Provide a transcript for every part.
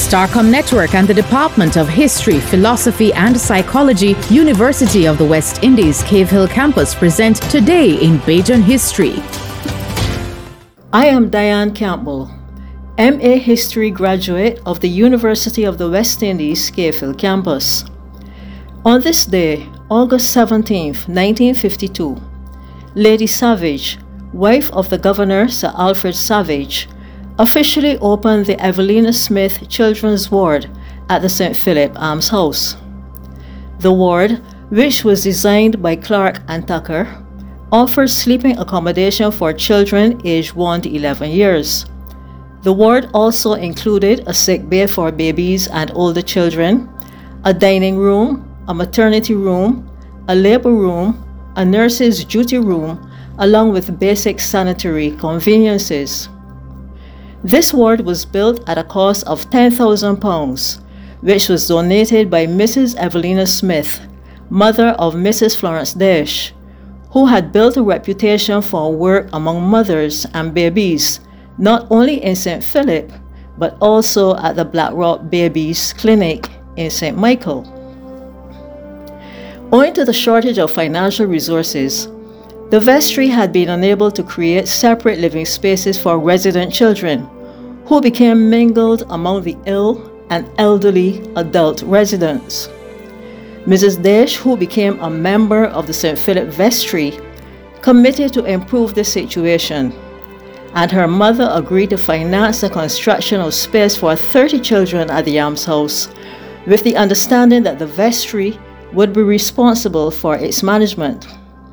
Starcom Network and the Department of History, Philosophy and Psychology, University of the West Indies, Cave Hill Campus present Today in Bajan History. I am Diane Campbell, MA History graduate of the University of the West Indies, Cave Hill Campus. On this day, August 17, 1952, Lady Savage, wife of the Governor Sir Alfred Savage, officially opened the Evelina Smith Children's Ward at the St. Philip Almshouse. The ward, which was designed by Clark and Tucker, offers sleeping accommodation for children aged 1 to 11 years. The ward also included a sick bay for babies and older children, a dining room, a maternity room, a labor room, a nurse's duty room, along with basic sanitary conveniences. This ward was built at a cost of £10,000, which was donated by Mrs. Evelina Smith, mother of Mrs. Florence Dash, who had built a reputation for work among mothers and babies, not only in St. Philip, but also at the Black Rock Babies Clinic in St. Michael. Owing to the shortage of financial resources, the vestry had been unable to create separate living spaces for resident children, who became mingled among the ill and elderly adult residents. Mrs. Dash, who became a member of the St. Philip Vestry, committed to improve the situation, and her mother agreed to finance the construction of space for 30 children at the almshouse, with the understanding that the vestry would be responsible for its management.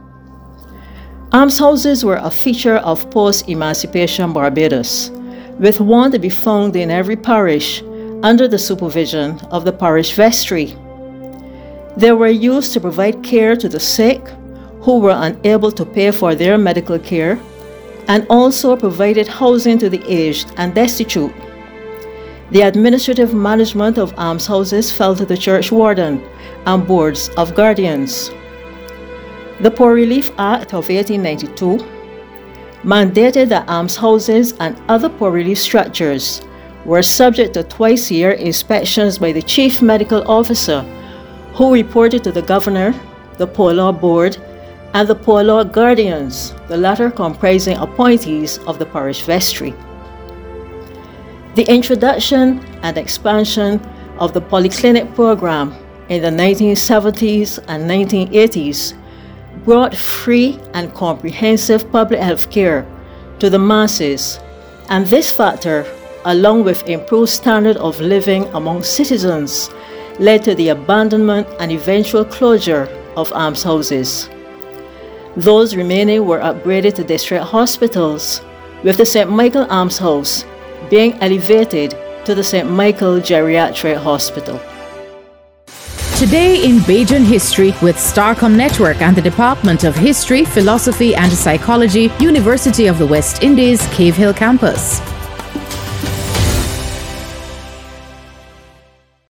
Almshouses were a feature of post-emancipation Barbados, with one to be found in every parish under the supervision of the parish vestry. They were used to provide care to the sick who were unable to pay for their medical care, and also provided housing to the aged and destitute. The administrative management of almshouses fell to the church warden and boards of guardians. The Poor Relief Act of 1892 mandated that almshouses and other poor relief structures were subject to twice-a-year inspections by the chief medical officer, who reported to the governor, the Poor Law Board, and the Poor Law Guardians, the latter comprising appointees of the parish vestry. The introduction and expansion of the polyclinic program in the 1970s and 1980s brought free and comprehensive public health care to the masses, and this factor, along with improved standard of living among citizens, led to the abandonment and eventual closure of almshouses. Those remaining were upgraded to district hospitals, with the St. Michael Almshouse being elevated to the St. Michael Geriatric Hospital. Today in Bajan History with Starcom Network and the Department of History, Philosophy and Psychology, University of the West Indies, Cave Hill Campus.